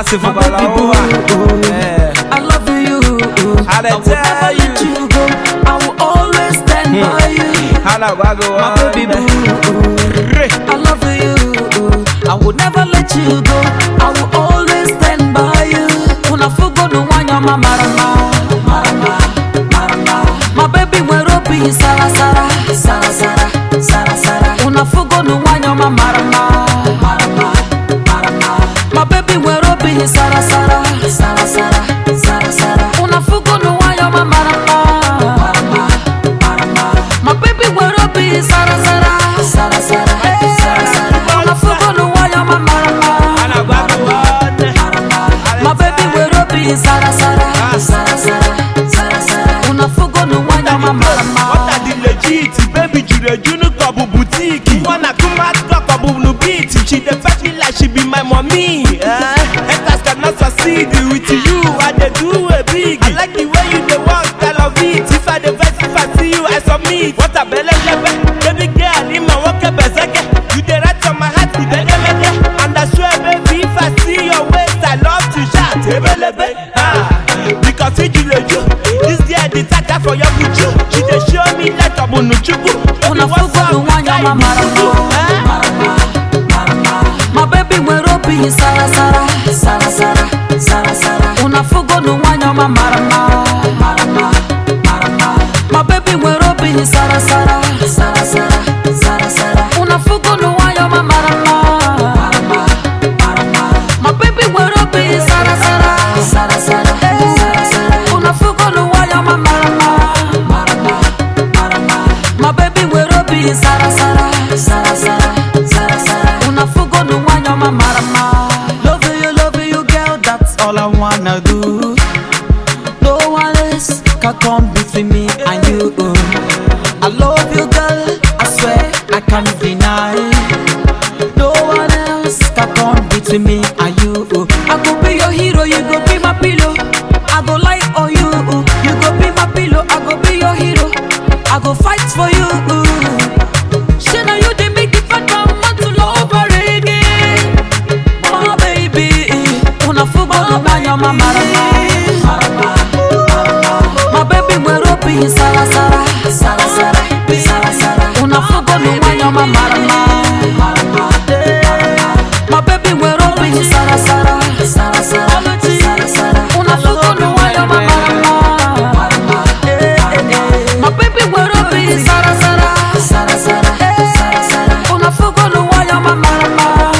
beautiful my baby boo. Yeah. I love you. I will never let you go. I will always stand by you. My baby boo. I love you. I will never let you go. I will always stand by you. Unafugo no wanya marama. My baby werobi sara sara sara sara sara sara. Unafugo no wanya marama. My baby werobi sara sara sara sara sara sara. Unafugo no wanya marama. My baby werobi sara sara sara sara sara sara. Unafugo no wanya marama. My baby werobi sara sara sara sara sara sara. Unafugo no wanya marama. What are the legit? Baby Junu Kobu boutique. Wanna come out Kobu no beat. She the fetch me like she be my mommy. Haters cannot succeed with you. I dey do a big. I like the way you dey walk, I love it. If I dey vex, if I see you, I submit. What a belle lebe, baby girl, in my walk a bezeke. You dey right on my heart, the belle lebe. And I swear, baby, if I see your waist, I love to shout, ebelebe. Because we you, this girl dey tata for your buju. She dey show me like a bunuchuku. Unafugo no wanya marama. My baby werobi sara sara sara sara sara sara. Unafugo no wanya marama. My baby werobi sara sara sara sara sara sara. Unafugo no wanya marama. My baby werobi sara sara sara sara sara sara. Unafugo no wanya marama. My baby werobi sara sara sara sara sara sara. Unafugo no wanya marama. Love you, girl. That's all I wanna do. No one else can come between me and you. I love you, girl. I swear I can't deny. No one else can come between me and you. I go be your hero, you go be my pillow. I go lie on you, you go be my pillow. I go be your hero, I go fight for you. Shey na you dey make the bad man want to love her again. Oh baby, unafugo no wanya marama. My baby werobi sara sara sara sara sara sara. Unafugo no wanya marama. My baby werobi sara sara sara sara sara sara. Unafugo no wanya marama. My baby werobi sara sara sara sara sara sara. Unafugo no wanya marama.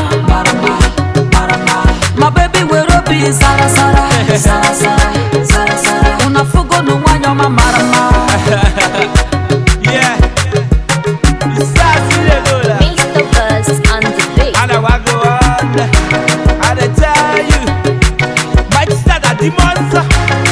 My baby werobi sara sara sara sara sara sara. Unafugo no wanya marama. Yeah. You start to the Mr. Buzz on the beat. and I go on. I tell you, my start at the monster.